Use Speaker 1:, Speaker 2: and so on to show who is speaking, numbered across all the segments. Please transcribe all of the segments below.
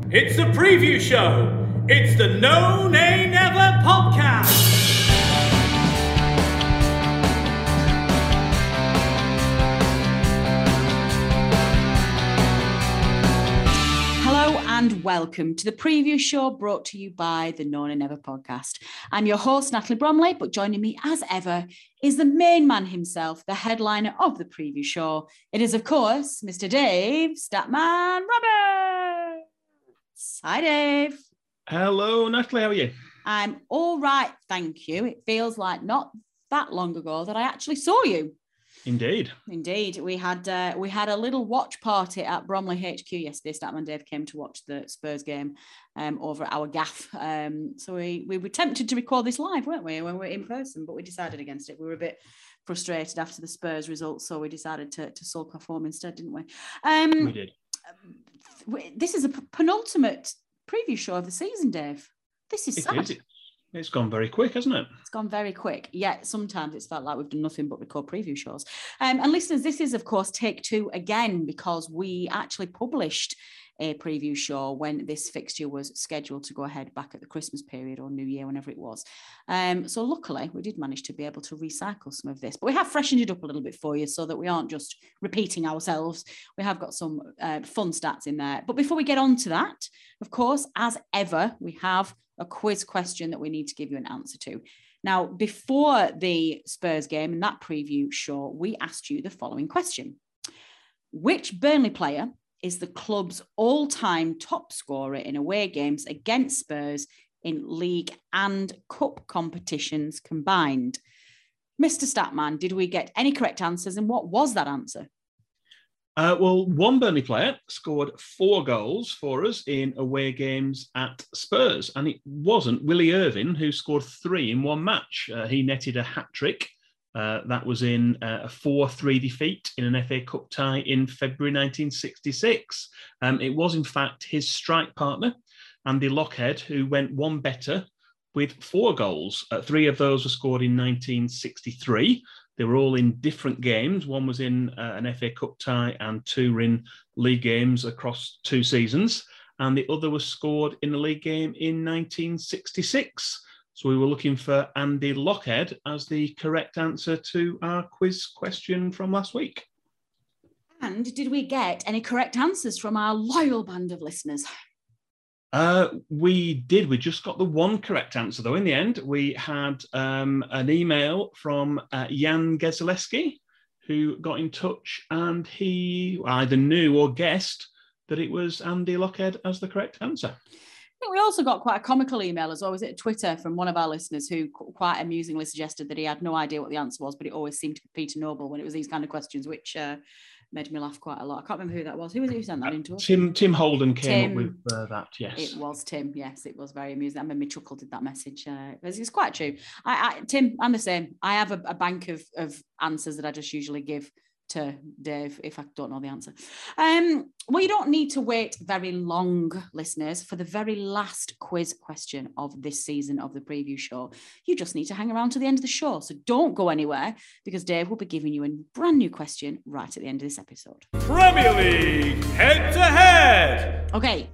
Speaker 1: It's the preview show. It's the No Nay Never podcast.
Speaker 2: Hello and welcome to the preview show brought to you by the No Nay Never podcast. I'm your host, Natalie Bromley, but joining me as ever is the main man himself, the headliner of the preview show. It is, of course, Mr. Dave Statman Roberts. Hi, Dave.
Speaker 3: Hello, Natalie. How are you?
Speaker 2: I'm all right, thank you. It feels like not that long ago that I actually saw you.
Speaker 3: Indeed.
Speaker 2: We had a little watch party at Bromley HQ yesterday. Statman Dave came to watch the Spurs game over at our gaff. So we were tempted to record this live, weren't we, when we were in person, but we decided against it. We were a bit frustrated after the Spurs results, so we decided to sulk off home instead, didn't we?
Speaker 3: We did.
Speaker 2: This is a penultimate preview show of the season, Dave. This is sad.
Speaker 3: It's gone very quick, hasn't it?
Speaker 2: It's gone very quick. Yeah, sometimes it's felt like we've done nothing but record preview shows. And listeners, this is, of course, take two again, because we actually published a preview show when this fixture was scheduled to go ahead back at the Christmas period or New Year, whenever it was. So luckily, we did manage to be able to recycle some of this. But we have freshened it up a little bit for you so that we aren't just repeating ourselves. We have got some fun stats in there. But before we get on to that, of course, as ever, we have a quiz question that we need to give you an answer to. Now, before the Spurs game and that preview show, we asked you the following question. Which Burnley player is the club's all-time top scorer in away games against Spurs in league and cup competitions combined? Mr. Statman, did we get any correct answers, and what was that answer?
Speaker 3: Well, one Burnley player scored 4 goals for us in away games at Spurs, and it wasn't Willie Irvine, who scored 3 in one match. He netted a hat-trick. That was in a 4-3 defeat in an FA Cup tie in February 1966. It was, in fact, his strike partner, Andy Lochhead, who went one better with 4 goals. 3 of those were scored in 1963. They were all in different games. One was in an FA Cup tie and 2 were in league games across 2 seasons. And the other was scored in a league game in 1966. So we were looking for Andy Lochhead as the correct answer to our quiz question from last week.
Speaker 2: And did we get any correct answers from our loyal band of listeners?
Speaker 3: We did. We just got the one correct answer, though. In the end, we had an email from Jan Gezaleski, who got in touch, and he either knew or guessed that it was Andy Lochhead as the correct answer.
Speaker 2: I think we also got quite a comical email as well. Was it Twitter from one of our listeners who quite amusingly suggested that he had no idea what the answer was, but it always seemed to be Peter Noble when it was these kind of questions, which made me laugh quite a lot. I can't remember who that was. Who was it who sent that into us?
Speaker 3: Tim Holden came up with that, yes.
Speaker 2: It was Tim, yes. It was very amusing. I made me chuckle, did that message. It's quite true. Tim, I'm the same. I have a bank of answers that I just usually give to Dave if I don't know the answer. Well, you don't need to wait very long, listeners, for the very last quiz question of this season of the preview show. You just need to hang around to the end of the show. So don't go anywhere, because Dave will be giving you a brand new question right at the end of this episode.
Speaker 1: Premier League head to head.
Speaker 2: Okay,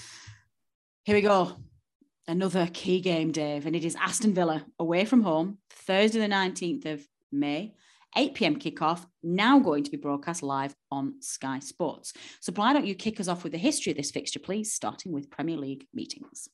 Speaker 2: here we go. Another key game, Dave, and it is Aston Villa away from home, Thursday the 19th of May. 8 p.m. kickoff, now going to be broadcast live on Sky Sports. So why don't you kick us off with the history of this fixture, please, starting with Premier League meetings.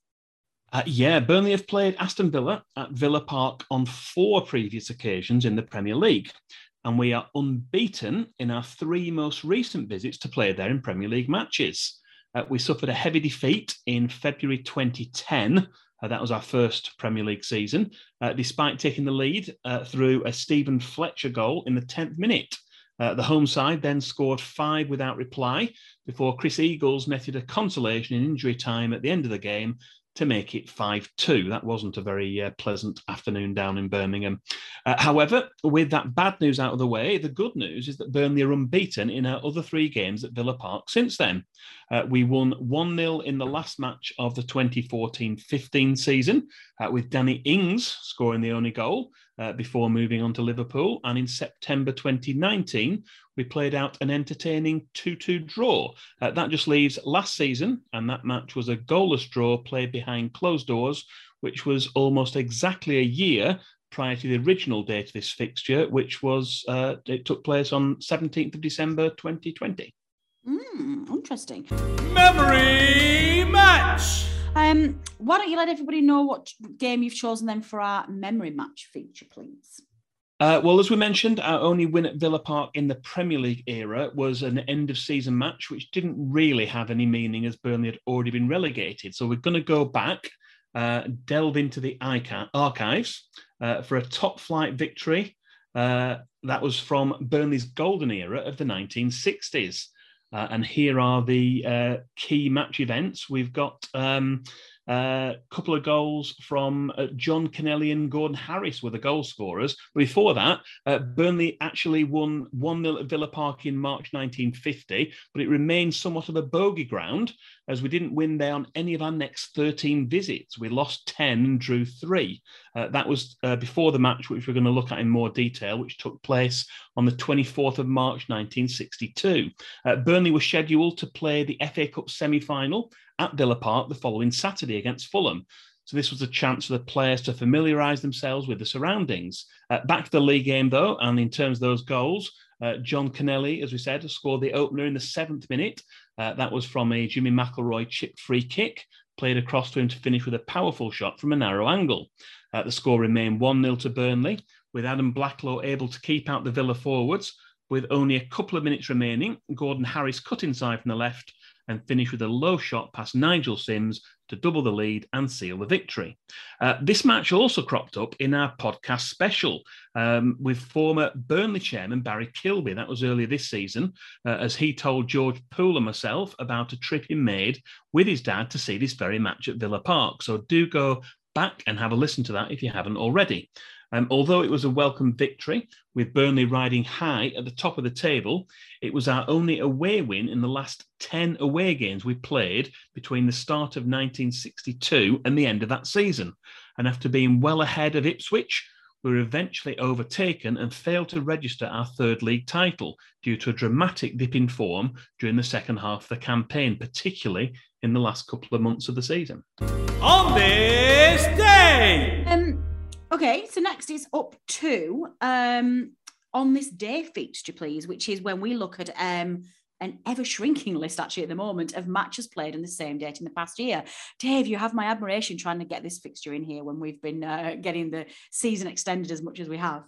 Speaker 3: Burnley have played Aston Villa at Villa Park on 4 previous occasions in the Premier League, and we are unbeaten in our 3 most recent visits to play there in Premier League matches. We suffered a heavy defeat in February 2010. That was our first Premier League season, despite taking the lead through a Stephen Fletcher goal in the 10th minute. The home side then scored 5 without reply before Chris Eagles netted a consolation in injury time at the end of the game to make it 5-2. That wasn't a very pleasant afternoon down in Birmingham. However, with that bad news out of the way, the good news is that Burnley are unbeaten in our other 3 games at Villa Park since then. We won 1-0 in the last match of the 2014-15 season, with Danny Ings scoring the only goal. before moving on to Liverpool. And in September 2019, we played out an entertaining 2-2 draw. That just leaves last season, and that match was a goalless draw played behind closed doors, which was almost exactly a year prior to the original date of this fixture, which was, it took place on 17th of December 2020.
Speaker 2: Interesting.
Speaker 1: Memory match!
Speaker 2: Why don't you let everybody know what game you've chosen then for our memory match feature, please?
Speaker 3: Well, as we mentioned, our only win at Villa Park in the Premier League era was an end-of-season match, which didn't really have any meaning as Burnley had already been relegated. So we're going to go back, delve into the archives for a top-flight victory. That was from Burnley's golden era of the 1960s. And here are the key match events. We've got a couple of goals from John Kennelly and Gordon Harris were the goal scorers. Before that, Burnley actually won 1-0 at Villa Park in March 1950, but it remained somewhat of a bogey ground as we didn't win there on any of our next 13 visits. We lost 10 and drew 3. That was before the match, which we're going to look at in more detail, which took place on the 24th of March 1962. Burnley was scheduled to play the FA Cup semi-final at Villa Park the following Saturday against Fulham. So this was a chance for the players to familiarise themselves with the surroundings. Back to the league game, though, and in terms of those goals, John Kennelly, as we said, scored the opener in the 7th minute. That was from a Jimmy McElroy chipped free kick, played across to him to finish with a powerful shot from a narrow angle. The score remained 1-0 to Burnley, with Adam Blacklaw able to keep out the Villa forwards. With only a couple of minutes remaining, Gordon Harris cut inside from the left and finished with a low shot past Nigel Sims to double the lead and seal the victory. This match also cropped up in our podcast special with former Burnley chairman Barry Kilby. That was earlier this season, as he told George Poole and myself about a trip he made with his dad to see this very match at Villa Park. So do go back and have a listen to that if you haven't already. Although it was a welcome victory, with Burnley riding high at the top of the table, it was our only away win in the last 10 away games we played between the start of 1962 and the end of that season. And after being well ahead of Ipswich, we were eventually overtaken and failed to register our third league title due to a dramatic dip in form during the second half of the campaign, particularly in the last couple of months of the season.
Speaker 1: On this day!
Speaker 2: Okay, so next is up to on this day fixture, please, which is when we look at an ever-shrinking list, actually, at the moment, of matches played on the same date in the past year. Dave, you have my admiration trying to get this fixture in here when we've been getting the season extended as much as we have.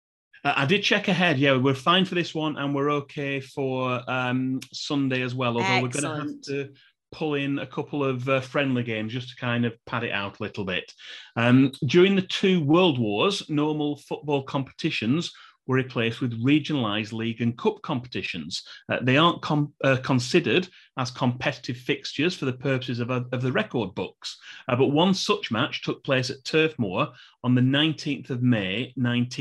Speaker 3: I did check ahead. Yeah, we're fine for this one, and we're okay for Sunday as well, although Excellent. We're going to have to pull in a couple of friendly games just to kind of pad it out a little bit. During the 2 world wars, normal football competitions were replaced with regionalised league and cup competitions. They aren't considered as competitive fixtures for the purposes of the record books. But one such match took place at Turf Moor on the 19th of May,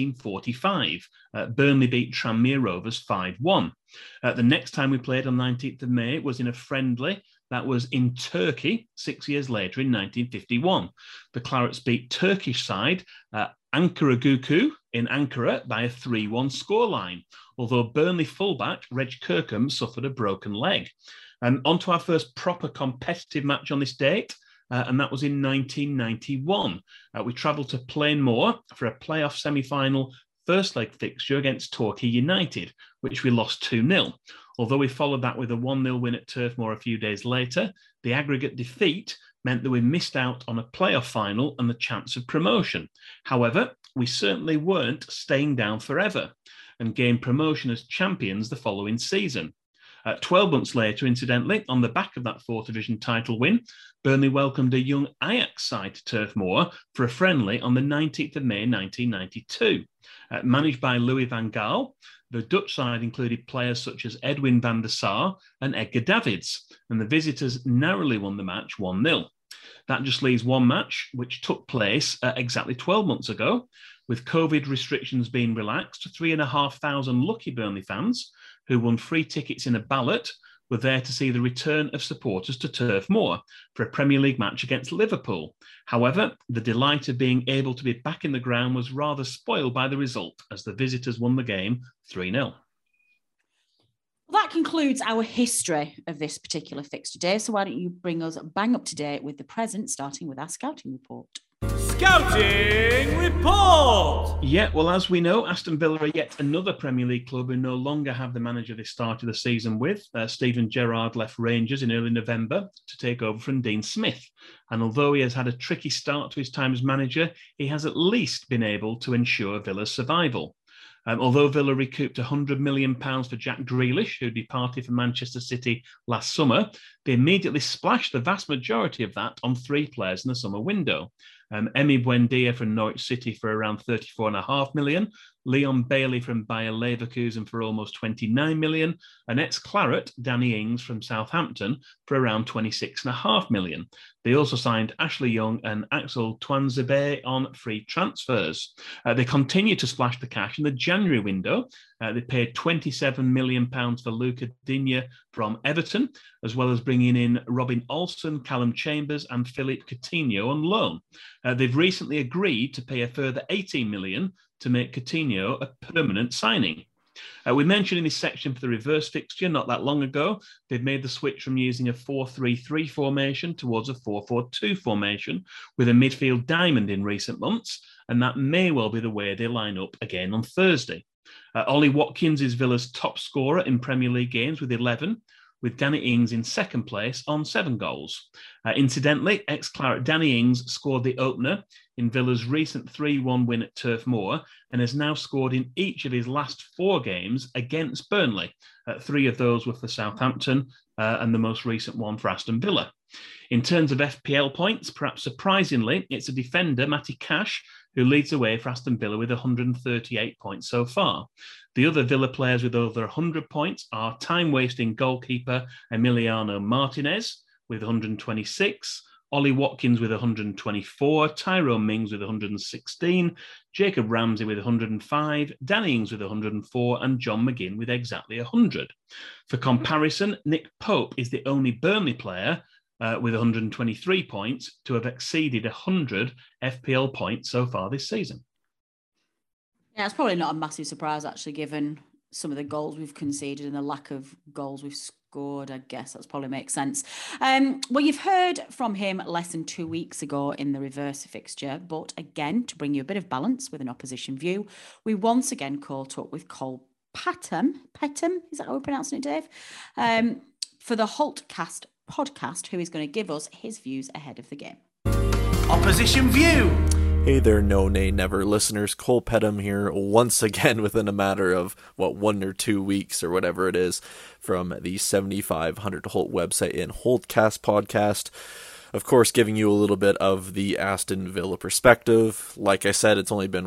Speaker 3: 1945. Burnley beat Tranmere Rovers 5-1. The next time we played on 19th of May was in a friendly. That was in Turkey 6 years later in 1951. The Clarets beat Turkish side Ankara-Gücü in Ankara by a 3-1 scoreline, although Burnley fullback Reg Kirkham suffered a broken leg. And on to our first proper competitive match on this date, and that was in 1991. We travelled to Plainmoor for a playoff semi-final first leg fixture against Torquay United, which we lost 2-0. Although we followed that with a 1-0 win at Turf Moor a few days later, the aggregate defeat meant that we missed out on a playoff final and the chance of promotion. However, we certainly weren't staying down forever and gained promotion as champions the following season. 12 months later, incidentally, on the back of that 4th Division title win, Burnley welcomed a young Ajax side to Turf Moor for a friendly on the 19th of May 1992. Managed by Louis van Gaal, the Dutch side included players such as Edwin van der Sar and Edgar Davids, and the visitors narrowly won the match 1-0. That just leaves one match, which took place exactly 12 months ago. With COVID restrictions being relaxed, 3,500 lucky Burnley fans who won free tickets in a ballot were there to see the return of supporters to Turf Moor for a Premier League match against Liverpool. However, the delight of being able to be back in the ground was rather spoiled by the result, as the visitors won the game 3-0.
Speaker 2: Well, that concludes our history of this particular fixture today. So why don't you bring us bang up to date with the present, starting with our scouting report.
Speaker 1: Scouting report!
Speaker 3: Yeah, well, as we know, Aston Villa are yet another Premier League club who no longer have the manager they started the season with. Steven Gerrard left Rangers in early November to take over from Dean Smith. And although he has had a tricky start to his time as manager, he has at least been able to ensure Villa's survival. Although Villa recouped £100 million for Jack Grealish, who departed from Manchester City last summer, they immediately splashed the vast majority of that on 3 players in the summer window. Emi Buendia from Norwich City for around £34.5 million, Leon Bailey from Bayer Leverkusen for almost £29 million, and ex-Claret Danny Ings from Southampton for around £26.5 million. They also signed Ashley Young and Axel Tuanzebe on free transfers. They continue to splash the cash in the January window. They paid £27 million for Luca Digne from Everton, as well as bringing in Robin Olsen, Callum Chambers and Philippe Coutinho on loan. They've recently agreed to pay a further £18 million to make Coutinho a permanent signing. We mentioned in this section for the reverse fixture not that long ago, they've made the switch from using a 4-3-3 formation towards a 4-4-2 formation with a midfield diamond in recent months, and that may well be the way they line up again on Thursday. Ollie Watkins is Villa's top scorer in Premier League games with 11, with Danny Ings in second place on 7 goals. Incidentally, ex-Claret Danny Ings scored the opener in Villa's recent 3-1 win at Turf Moor and has now scored in each of his last 4 games against Burnley. 3 of those were for Southampton and the most recent one for Aston Villa. In terms of FPL points, perhaps surprisingly, it's a defender, Matty Cash, who leads the way for Aston Villa with 138 points so far. The other Villa players with over 100 points are time-wasting goalkeeper Emiliano Martinez with 126, Ollie Watkins with 124, Tyrone Mings with 116, Jacob Ramsey with 105, Danny Ings with 104, and John McGinn with exactly 100. For comparison, Nick Pope is the only Burnley player with 123 points to have exceeded 100 FPL points so far this season.
Speaker 2: Yeah, it's probably not a massive surprise, actually, given some of the goals we've conceded and the lack of goals we've scored. I guess that's probably makes sense. Well, you've heard from him less than 2 weeks ago in the reverse fixture, but again, to bring you a bit of balance with an opposition view, we once again caught up with Cole Pettam, is that how we're pronouncing it, Dave? For the Holtcast podcast, who is going to give us his views ahead of the game.
Speaker 1: Opposition view.
Speaker 4: Hey there, No Nay Never listeners. Cole Pettam here once again within a matter of, 1 or 2 weeks or whatever it is from the 7500 Holt website and Holtcast podcast. Of course, giving you a little bit of the Aston Villa perspective. Like I said, it's only been,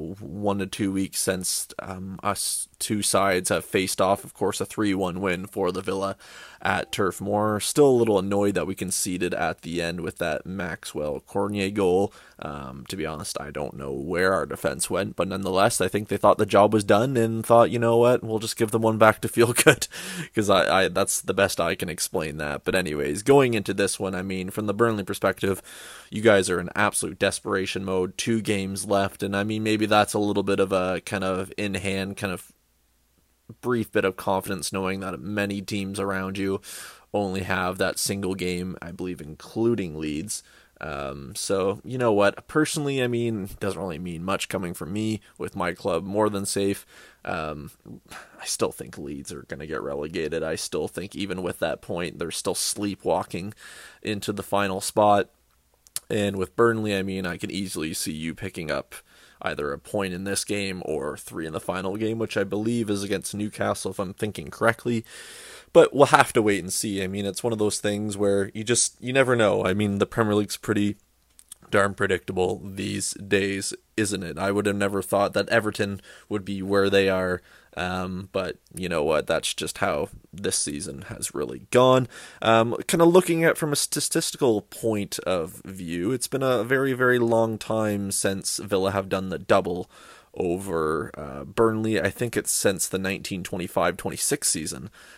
Speaker 4: 1 to 2 weeks since us two sides have faced off. Of course, a 3-1 win for the Villa at Turf Moor. Still a little annoyed that we conceded at the end with that Maxwell Cornier goal. To be honest, I don't know where our defense went, but nonetheless, I think they thought the job was done and thought, you know what, we'll just give them one back to feel good, because I that's the best I can explain that. But anyways, going into this one, I mean, from the Burnley perspective, you guys are in absolute desperation mode, 2 games left, and I mean, maybe that's a little bit of a kind of in-hand, kind of brief bit of confidence knowing that many teams around you only have that single game, I believe, including Leeds. So, you know what, personally, I mean, it doesn't really mean much coming from me with my club more than safe. I still think Leeds are going to get relegated. I still think even with that point, they're still sleepwalking into the final spot. And with Burnley, I mean, I can easily see you picking up either a point in this game or 3 in the final game, which I believe is against Newcastle, if I'm thinking correctly. But we'll have to wait and see. I mean, it's one of those things where you never know. I mean, the Premier League's pretty darn predictable these days, isn't it? I would have never thought that Everton would be where they are. But you know what? That's just how this season has really gone. Kind of looking at from a statistical point of view, it's been a very, very long time since Villa have done the double over Burnley. I think it's since the 1925-26 season.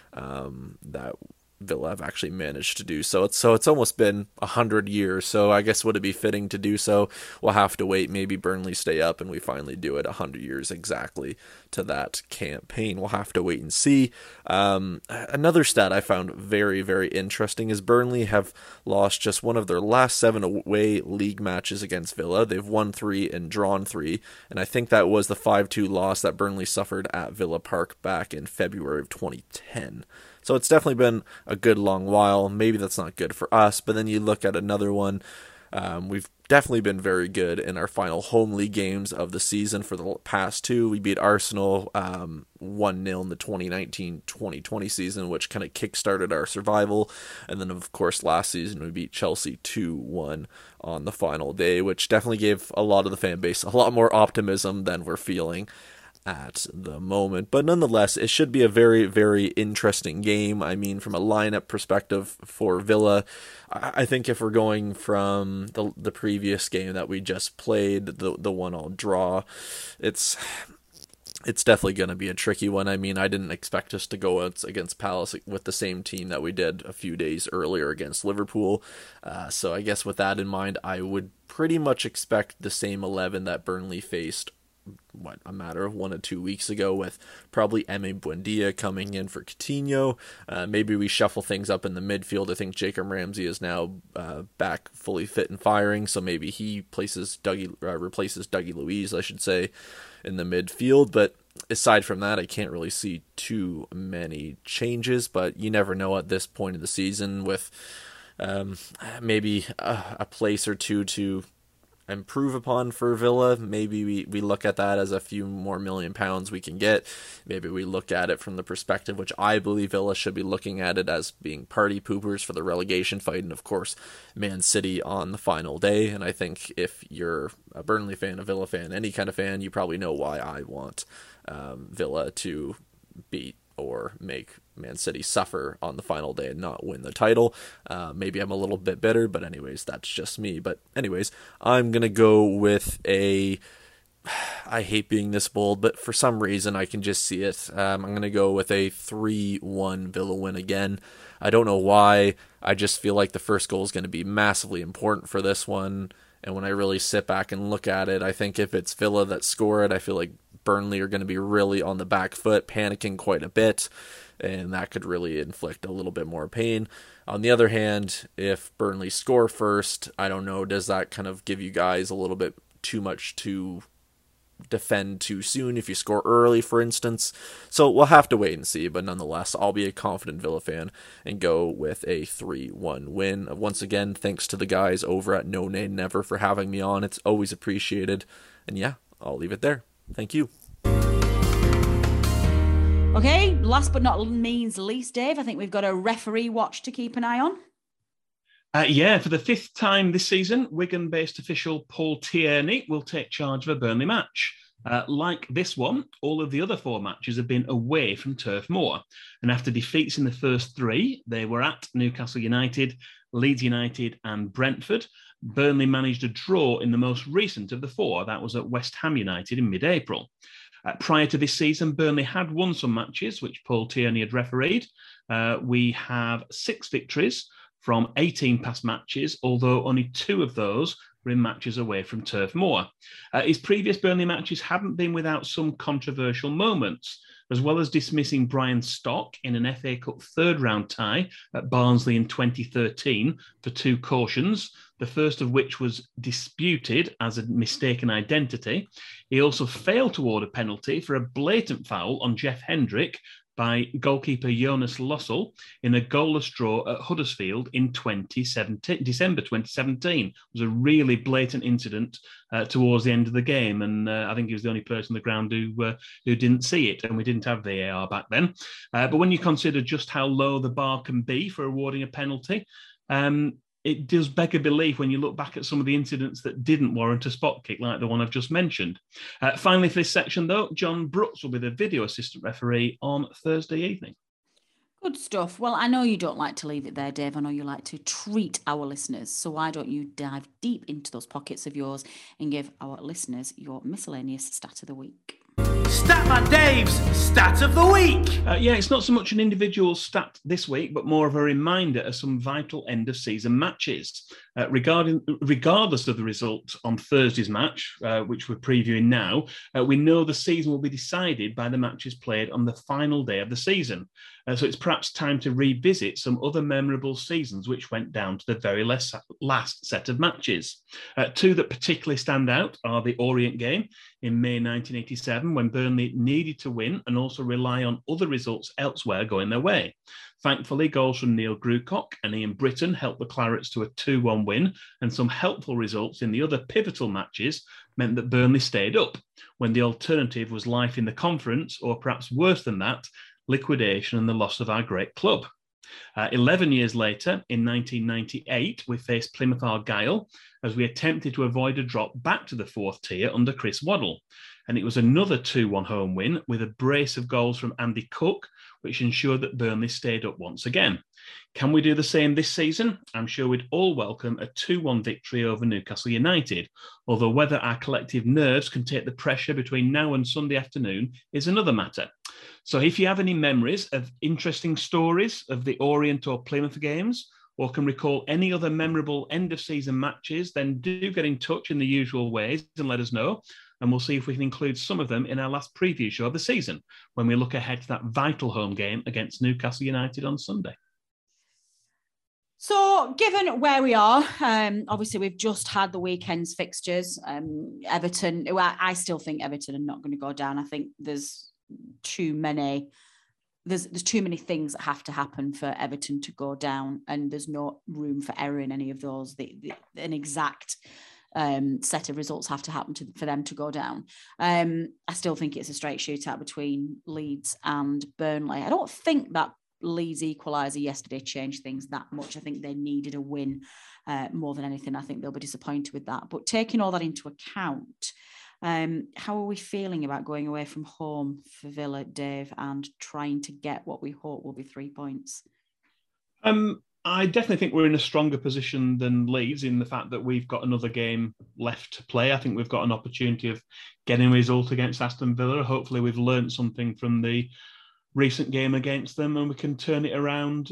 Speaker 4: that Villa have actually managed to do so. It's almost been 100 years. So I guess would it be fitting to do so? We'll have to wait. Maybe Burnley stay up and we finally do it 100 years exactly to that campaign. We'll have to wait and see. Another stat I found very, very interesting is Burnley have lost just one of their last 7 away league matches against Villa. They've won 3 and drawn 3, and I think that was the 5-2 loss that Burnley suffered at Villa Park back in February of 2010. So it's definitely been a good long while. Maybe that's not good for us, but then you look at another one. We've definitely been very good in our final home league games of the season for the past 2. We beat Arsenal 1-0 in the 2019-2020 season, which kind of kickstarted our survival. And then, of course, last season we beat Chelsea 2-1 on the final day, which definitely gave a lot of the fan base a lot more optimism than we're feeling at the moment. But nonetheless, it should be a very, very interesting game. I mean, from a lineup perspective for Villa, I think if we're going from the previous game that we just played, the 1-1 draw, it's definitely going to be a tricky one. I mean, I didn't expect us to go against Palace with the same team that we did a few days earlier against Liverpool. So I guess with that in mind, I would pretty much expect the same 11 that Burnley faced a matter of 1 or 2 weeks ago, with probably Emi Buendia coming in for Coutinho. Maybe we shuffle things up in the midfield. I think Jacob Ramsey is now back fully fit and firing, so maybe he replaces Dougie Luiz, I should say, in the midfield. But aside from that, I can't really see too many changes, but you never know at this point of the season, with maybe a place or two to improve upon for Villa. Maybe we look at that as a few more £1 million we can get. Maybe we look at it from the perspective, which I believe Villa should be looking at it, as being party poopers for the relegation fight, and of course Man City on the final day. And I think if you're a Burnley fan, a Villa fan, any kind of fan, you probably know why I want Villa to beat or make Man City suffer on the final day and not win the title. Maybe I'm a little bit bitter, but anyways, that's just me. But anyways, I'm going to go with I hate being this bold, but for some reason I can just see it. I'm going to go with a 3-1 Villa win again. I don't know why. I just feel like the first goal is going to be massively important for this one. And when I really sit back and look at it, I think if it's Villa that score it, I feel like Burnley are going to be really on the back foot, panicking quite a bit, and that could really inflict a little bit more pain. On the other hand, if Burnley score first, I don't know, does that kind of give you guys a little bit too much to defend too soon if you score early, for instance? So we'll have to wait and see, but nonetheless, I'll be a confident Villa fan and go with a 3-1 win. Once again, thanks to the guys over at No Nay Never for having me on. It's always appreciated. And yeah, I'll leave it there. Thank you.
Speaker 2: Okay, last but not least, Dave, I think we've got a referee watch to keep an eye on.
Speaker 3: Yeah, for the 5th time this season, Wigan-based official Paul Tierney will take charge of a Burnley match. Like this one, all of the other 4 matches have been away from Turf Moor. And after defeats in the first 3, they were at Newcastle United, Leeds United and Brentford. Burnley managed a draw in the most recent of the 4. That was at West Ham United in mid-April. Prior to this season, Burnley had won some matches, which Paul Tierney had refereed. We have 6 victories from 18 past matches, although only 2 of those were in matches away from Turf Moor. His previous Burnley matches haven't been without some controversial moments, as well as dismissing Brian Stock in an FA Cup 3rd round tie at Barnsley in 2013 for 2 cautions, the first of which was disputed as a mistaken identity. He also failed to award a penalty for a blatant foul on Jeff Hendrick by goalkeeper Jonas Lossell in a goalless draw at Huddersfield in December 2017. It was a really blatant incident towards the end of the game, and I think he was the only person on the ground who didn't see it, and we didn't have VAR back then. But when you consider just how low the bar can be for awarding a penalty, it does beg a belief when you look back at some of the incidents that didn't warrant a spot kick, like the one I've just mentioned. Finally, for this section, though, John Brooks will be the video assistant referee on Thursday evening.
Speaker 2: Good stuff. Well, I know you don't like to leave it there, Dave. I know you like to treat our listeners. So why don't you dive deep into those pockets of yours and give our listeners your miscellaneous stat of the week?
Speaker 1: Statman Dave's Stat of the Week.
Speaker 3: It's not so much an individual stat this week, but more of a reminder of some vital end-of-season matches. Regardless of the result on Thursday's match, which we're previewing now, we know the season will be decided by the matches played on the final day of the season. So it's perhaps time to revisit some other memorable seasons which went down to the very last set of matches. Two that particularly stand out are the Orient game in May 1987, when Burnley needed to win and also rely on other results elsewhere going their way. Thankfully, goals from Neil Grucock and Ian Britton helped the Clarets to a 2-1 win, and some helpful results in the other pivotal matches meant that Burnley stayed up, when the alternative was life in the conference, or perhaps worse than that, liquidation and the loss of our great club. 11 years later, in 1998, we faced Plymouth Argyle as we attempted to avoid a drop back to the fourth tier under Chris Waddle. And it was another 2-1 home win with a brace of goals from Andy Cook, which ensured that Burnley stayed up once again. Can we do the same this season? I'm sure we'd all welcome a 2-1 victory over Newcastle United, although whether our collective nerves can take the pressure between now and Sunday afternoon is another matter. So if you have any memories of interesting stories of the Orient or Plymouth games, or can recall any other memorable end-of-season matches, then do get in touch in the usual ways and let us know. And we'll see if we can include some of them in our last preview show of the season, when we look ahead to that vital home game against Newcastle United on Sunday.
Speaker 2: So, given where we are, obviously we've just had the weekend's fixtures. Everton, I still think Everton are not going to go down. I think there's too many things that have to happen for Everton to go down, and there's no room for error in any of those. An exact set of results have to happen for them to go down. I still think it's a straight shootout between Leeds and Burnley. I don't think that Leeds equaliser yesterday changed things that much. I think they needed a win more than anything. I think they'll be disappointed with that. But taking all that into account, how are we feeling about going away from home for Villa, Dave, and trying to get what we hope will be 3 points?
Speaker 3: I definitely think we're in a stronger position than Leeds in the fact that we've got another game left to play. I think we've got an opportunity of getting a result against Aston Villa. Hopefully we've learned something from the recent game against them, and we can turn it around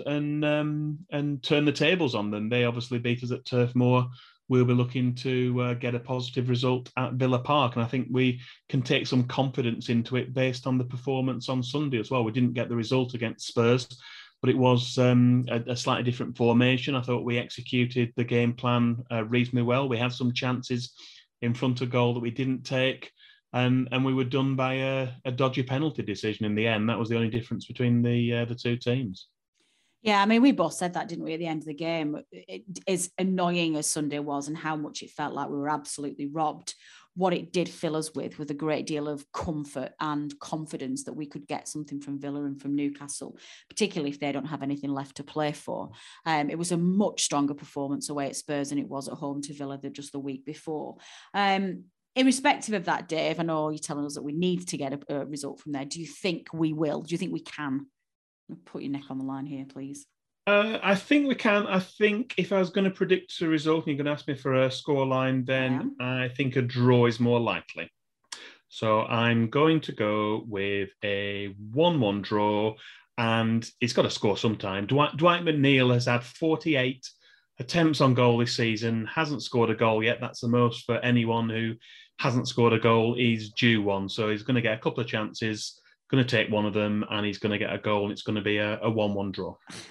Speaker 3: and turn the tables on them. They obviously beat us at Turf Moor. We'll be looking to get a positive result at Villa Park, and I think we can take some confidence into it based on the performance on Sunday as well. We didn't get the result against Spurs, but it was a slightly different formation. I thought we executed the game plan reasonably well. We had some chances in front of goal that we didn't take, and we were done by a dodgy penalty decision in the end. That was the only difference between the two teams.
Speaker 2: Yeah, I mean, we both said that, didn't we, at the end of the game? As annoying as Sunday was and how much it felt like we were absolutely robbed, what it did fill us with a great deal of comfort and confidence that we could get something from Villa and from Newcastle, particularly if they don't have anything left to play for. It was a much stronger performance away at Spurs than it was at home to Villa just the week before. Irrespective of that, Dave, I know you're telling us that we need to get a result from there. Do you think we will? Do you think we can? Put your neck on the line here, please.
Speaker 3: I think we can. I think if I was going to predict a result and you're going to ask me for a scoreline, then I think a draw is more likely. So I'm going to go with a 1-1 draw, and it's got to score sometime. Dwight McNeil has had 48 attempts on goal this season, hasn't scored a goal yet. That's the most for anyone who hasn't scored a goal. He's due one. So he's going to get a couple of chances, going to take one of them, and he's going to get a goal, and it's going to be a 1-1 draw.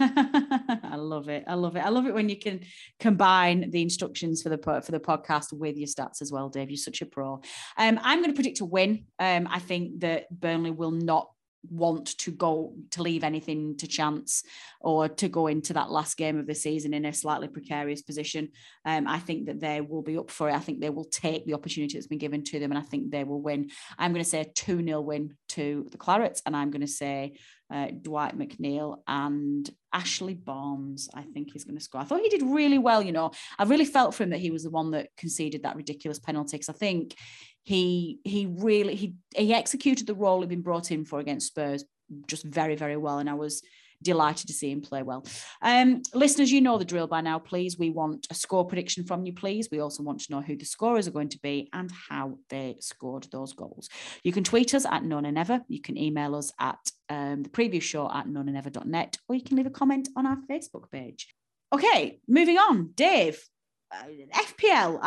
Speaker 2: I love it. I love it when you can combine the instructions for the podcast with your stats as well, Dave. You're such a pro. I'm going to predict a win. I think that Burnley will not want to leave anything to chance or to go into that last game of the season in a slightly precarious position. I think that they will be up for it. I think they will take the opportunity that's been given to them, and I think they will win. I'm going to say a 2-0 win to the Clarets, and I'm going to say Dwight McNeil and Ashley Barnes, I think he's going to score. I thought he did really well, I really felt for him that he was the one that conceded that ridiculous penalty, because I think he executed the role he'd been brought in for against Spurs just very, very well. And I was delighted to see him play well. Listeners, you know the drill by now. Please, we want a score prediction from you, please. We also want to know who the scorers are going to be and how they scored those goals. You can tweet us at None and Never. You can email us at the preview show at noneandever.net, or you can leave a comment on our Facebook page. Okay, moving on. Dave, FPL,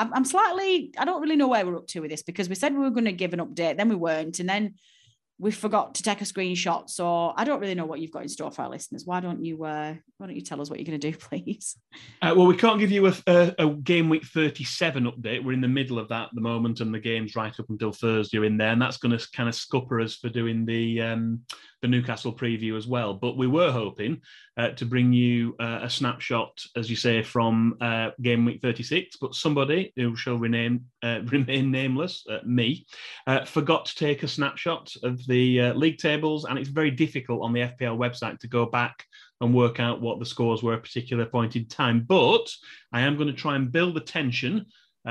Speaker 2: I don't really know where we're up to with this, because we said we were going to give an update, then we weren't, and then we forgot to take a screenshot. So I don't really know what you've got in store for our listeners. Why don't you tell us what you're going to do, please?
Speaker 3: Well, we can't give you a game week 37 update. We're in the middle of that at the moment, and the game's right up until Thursday are in there, and that's going to kind of scupper us for doing the Newcastle preview as well. But we were hoping to bring you a snapshot, as you say, from game week 36. But somebody who shall remain nameless, me, forgot to take a snapshot of the league tables, and it's very difficult on the FPL website to go back and work out what the scores were at a particular point in time. But I am going to try and build the tension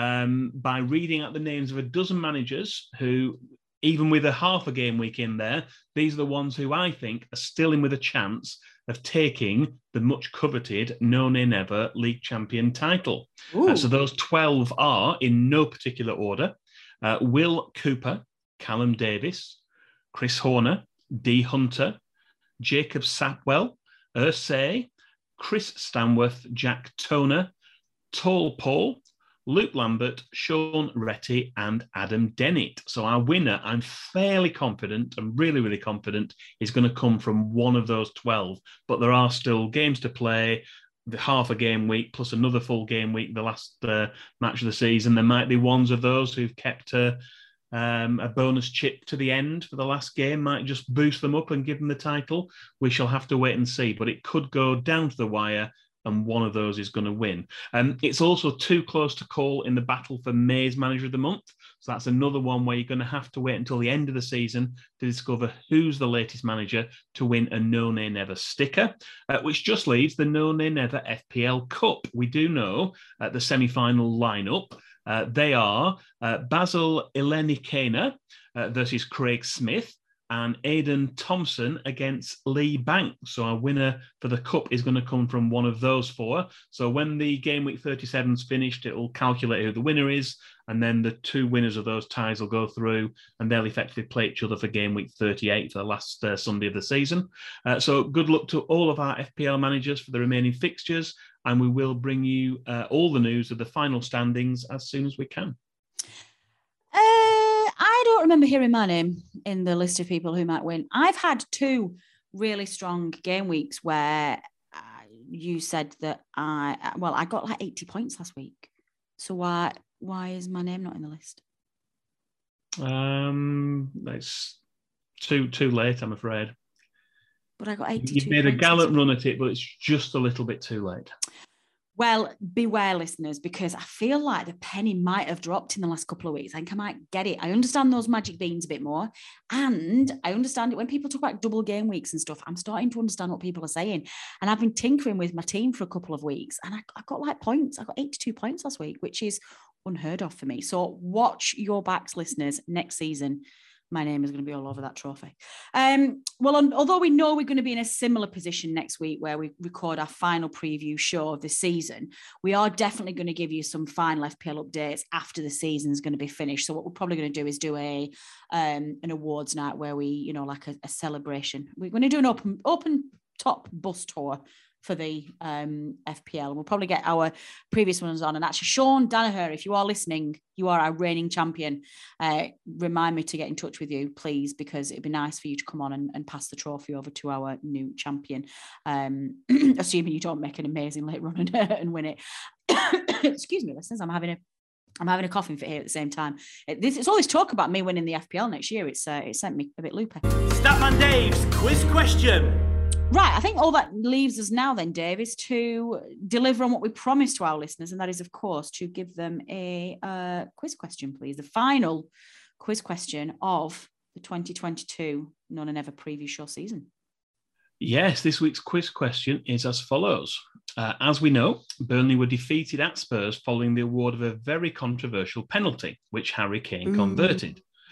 Speaker 3: by reading out the names of a dozen managers who, even with a half a game week in there, these are the ones who I think are still in with a chance of taking the much coveted No Nay Never League Champion title. So those 12 are, in no particular order, Will Cooper, Callum Davis, Chris Horner, D Hunter, Jacob Sapwell, Ursay, Chris Stanworth, Jack Toner, Tall Paul, Luke Lambert, Sean Retty, and Adam Dennett. So our winner, I'm fairly confident, I'm really, really confident, is going to come from one of those 12. But there are still games to play, the half a game week plus another full game week, the last match of the season. There might be ones of those who've kept a bonus chip to the end for the last game, might just boost them up and give them the title. We shall have to wait and see, but it could go down to the wire and one of those is going to win. It's also too close to call in the battle for May's Manager of the Month. So that's another one where you're going to have to wait until the end of the season to discover who's the latest manager to win a No Nay Never sticker, which just leaves the No Nay Never FPL Cup. We do know the semi-final lineup. They are Basil Elenikena versus Craig Smith, and Aidan Thompson against Lee Banks. So our winner for the cup is going to come from one of those four. So when the game week 37 is finished, it will calculate who the winner is, and then the two winners of those ties will go through, and they'll effectively play each other for game week 38 for the last Sunday of the season. So good luck to all of our FPL managers for the remaining fixtures, and we will bring you all the news of the final standings as soon as we can.
Speaker 2: I don't remember hearing my name in the list of people who might win. I've had two really strong game weeks where you said that I got like 80 points last week. So why is my name not in the list?
Speaker 3: It's too late, I'm afraid.
Speaker 2: But I got 82
Speaker 3: You've made a gallant run at it, but it's just a little bit too late.
Speaker 2: Well, beware, listeners, because I feel like the penny might have dropped in the last couple of weeks. I think I might get it. I understand those magic beans a bit more. And I understand it when people talk about double game weeks and stuff. I'm starting to understand what people are saying. And I've been tinkering with my team for a couple of weeks. And I got like points. I got 82 points last week, which is unheard of for me. So watch your backs, listeners, next season. My name is going to be all over that trophy. Although we know we're going to be in a similar position next week where we record our final preview show of the season, we are definitely going to give you some final FPL updates after the season is going to be finished. So what we're probably going to do is do an awards night where we, like a celebration. We're going to do an open top bus tour for the FPL. And we'll probably get our previous ones on. And actually, Sean Danaher, if you are listening, you are our reigning champion. Remind me to get in touch with you, please, because it'd be nice for you to come on and pass the trophy over to our new champion, assuming you don't make an amazing late run and win it. Excuse me, listeners, I'm having a coughing fit here at the same time. It's always talk about me winning the FPL next year. It sent me a bit loopy.
Speaker 1: Statman Dave's quiz question.
Speaker 2: Right, I think all that leaves us now then, Dave, is to deliver on what we promised to our listeners, and that is, of course, to give them a quiz question, please. The final quiz question of the 2022 None and Ever preview show season.
Speaker 3: Yes, this week's quiz question is as follows. As we know, Burnley were defeated at Spurs following the award of a very controversial penalty, which Harry Kane converted.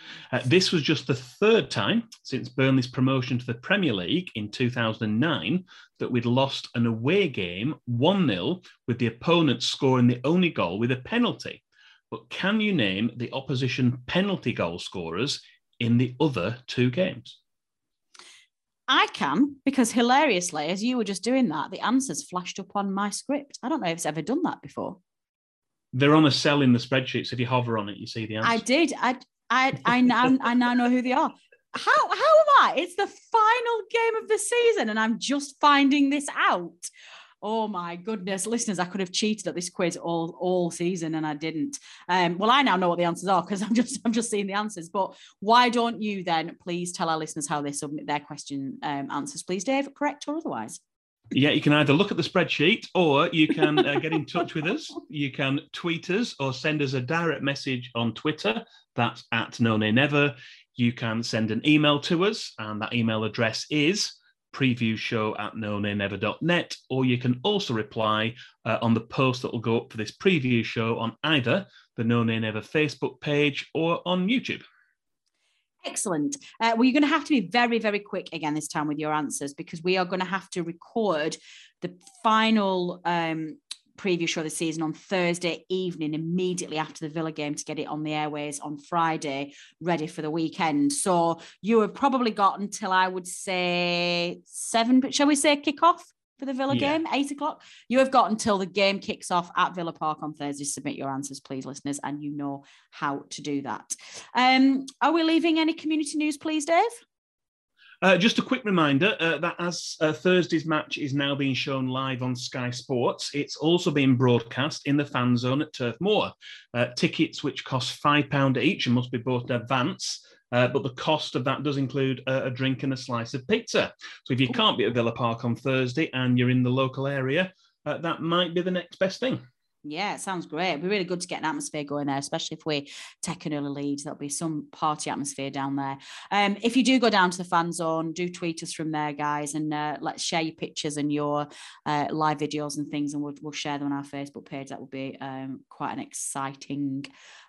Speaker 3: This was just the third time since Burnley's promotion to the Premier League in 2009 that we'd lost an away game 1-0 with the opponent scoring the only goal with a penalty. But can you name the opposition penalty goal scorers in the other 2 games?
Speaker 2: I can, because hilariously, as you were just doing that, the answers flashed up on my script. I don't know if it's ever done that before.
Speaker 3: They're on a cell in the spreadsheet, so if you hover on it, you see the answer.
Speaker 2: I did. I now know who they are. How am I? It's the final game of the season, and I'm just finding this out. Oh my goodness, listeners! I could have cheated at this quiz all season, and I didn't. Well, I now know what the answers are because I'm just seeing the answers. But why don't you then please tell our listeners how they submit their question answers, please, Dave? Correct or otherwise?
Speaker 3: Yeah, you can either look at the spreadsheet or you can get in touch with us. You can tweet us or send us a direct message on Twitter. That's at No Nay Never. You can send an email to us, and that email address is previewshow@nonaynever.net, or you can also reply on the post that will go up for this preview show on either the No Nay Never Facebook page or on YouTube.
Speaker 2: Excellent. Well, you're going to have to be very, very quick again this time with your answers, because we are going to have to record the final preview show of the season on Thursday evening, immediately after the Villa game, to get it on the airways on Friday, ready for the weekend. So you have probably got until, I would say, 7, but shall we say kickoff for the Villa game, 8 o'clock? You have got until the game kicks off at Villa Park on Thursday to submit your answers, please, listeners, and you know how to do that. Are we leaving any community news, please, Dave?
Speaker 3: Just a quick reminder that as Thursday's match is now being shown live on Sky Sports, it's also being broadcast in the fan zone at Turf Moor. Tickets, which cost £5 each and must be bought in advance, but the cost of that does include a drink and a slice of pizza. So if you can't be at Villa Park on Thursday and you're in the local area, that might be the next best thing.
Speaker 2: Yeah, it sounds great. It'd be really good to get an atmosphere going there, especially if we take an early lead. There'll be some party atmosphere down there. If you do go down to the fan zone, do tweet us from there, guys, and let's share your pictures and your live videos and things, and we'll share them on our Facebook page. That will be quite an exciting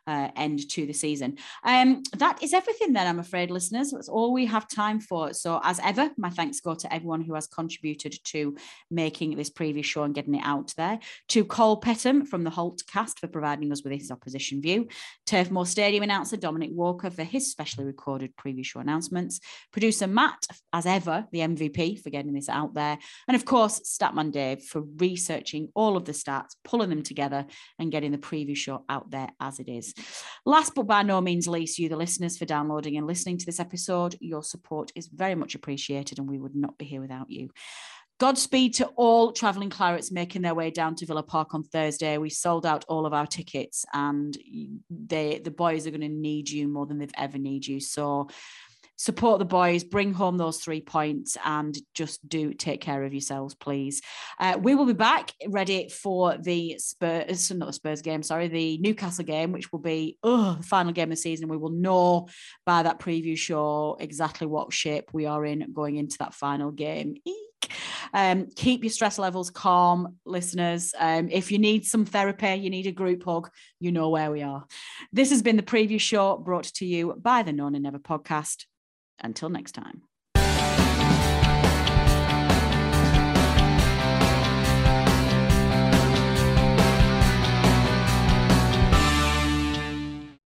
Speaker 2: end to the season. That is everything then, I'm afraid, listeners. That's all we have time for. So as ever, my thanks go to everyone who has contributed to making this preview show and getting it out there. To Cole Petham from the Holt cast for providing us with his opposition view. Turf Moor Stadium announcer Dominic Walker for his specially recorded preview show announcements. Producer Matt, as ever, the MVP for getting this out there. And of course, Statman Dave for researching all of the stats, pulling them together and getting the preview show out there as it is. Last but by no means least, you, the listeners, for downloading and listening to this episode. Your support is very much appreciated, and we would not be here without you. Godspeed to all travelling Clarets making their way down to Villa Park on Thursday. We sold out all of our tickets, and the boys are going to need you more than they've ever need you. So support the boys, bring home those 3 points, and just do take care of yourselves, please. We will be back ready for the the Newcastle game, which will be the final game of the season. We will know by that preview show exactly what shape we are in going into that final game. Keep your stress levels calm, listeners. If you need some therapy, you need a group hug, you know where we are. This has been the preview show brought to you by the No Nay Never podcast. Until next time.